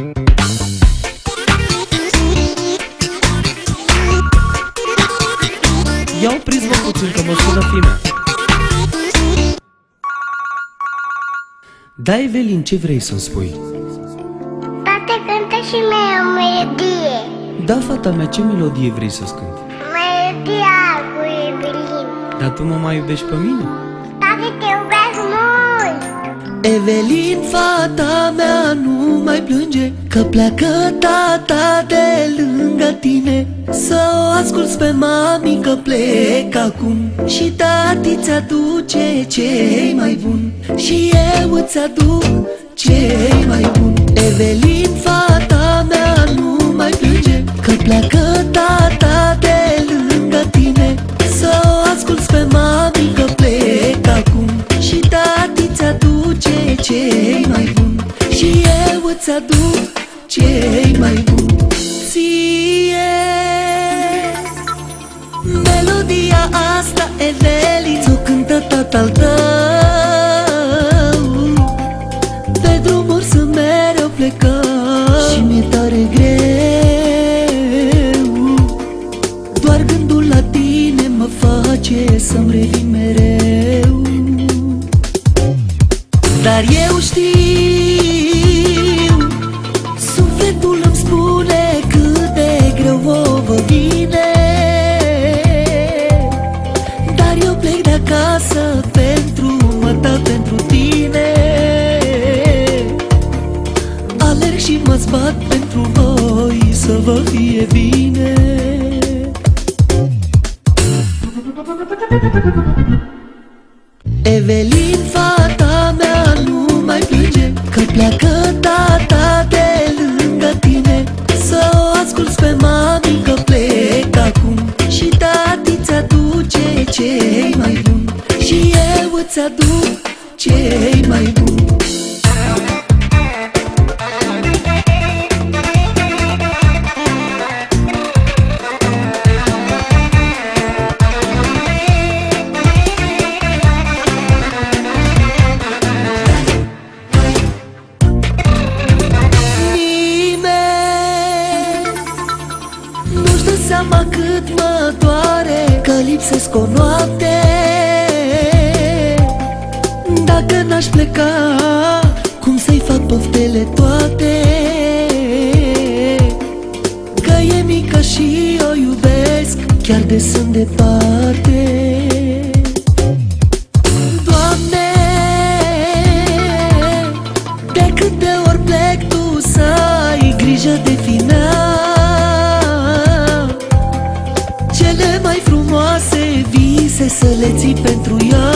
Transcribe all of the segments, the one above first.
Ia opriți-vă puțin că mă sună fimea. Da, Evelin, ce vrei să-mi spui? Tată, cântă și mie o melodie. Da, fata mea, ce melodie vrei să-ți cânt? Melodia cu Evelin. Dar tu mă mai iubești pe mine? Tată, te iubesc mult. Evelin, fata mea, nu mai plânge, că pleacă tata de lângă tine. Să o asculți pe mami că plec acum, și tati ți-aduce cei mai buni, și eu îți aduc cei mai buni. Evelin, fata mea, nu mai plânge, că pleacă tata de lângă tine. Să o asculți pe mami că plec acum, și tati ți-aduce cei mai buni, și eu îți aduc cei mai buni. Ție melodia asta, Evelin, ți-o cântă tatăl tău. Pe drumuri sunt mereu plecat și mi-e tare greu, doar gândul la tine mă face să-mi revin mereu. Dar eu știu, sufletul îmi spune cât de greu vă vine, dar eu plec de acasă pentru ta, pentru tine. Alerg și mă zbat pentru voi să vă fie bine. Evelin, fata mea, nu mai plânge, că pleacă tata de lângă tine. Să o asculți pe mami că plec acum, și tati ți-aduce cei mai buni, și eu îți aduc cei mai buni. Seama cât mă doare că lipsesc o noapte. Dacă n-aș pleca, cum să-i fac poftele toate? Că e mică și o iubesc, chiar de sunt departe. Doamne, de câte ori plec tu să ai grijă de final. Cele mai frumoase vise să le ții pentru ea,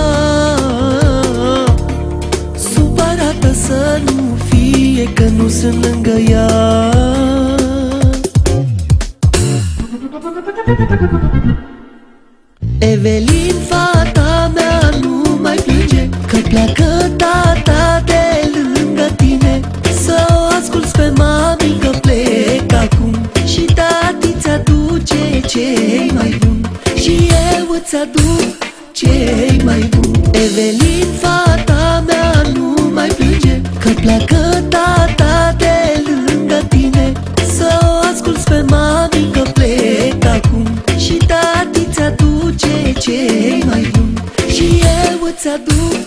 supărată să nu fie că nu sunt lângă ea. Evelin, fata mea, nu mai plânge, că pleacă tata de lângă tine. Să o asculți pe mami că plec acum, și tati ți-aduce cei mai buni, și eu îți aduc cei mai buni. Evelin, fata mea, nu mai plânge, că pleacă tata de lângă tine. Să o asculți pe mami că plec acum, și tati ți-aduce cei mai buni, și eu îți aduc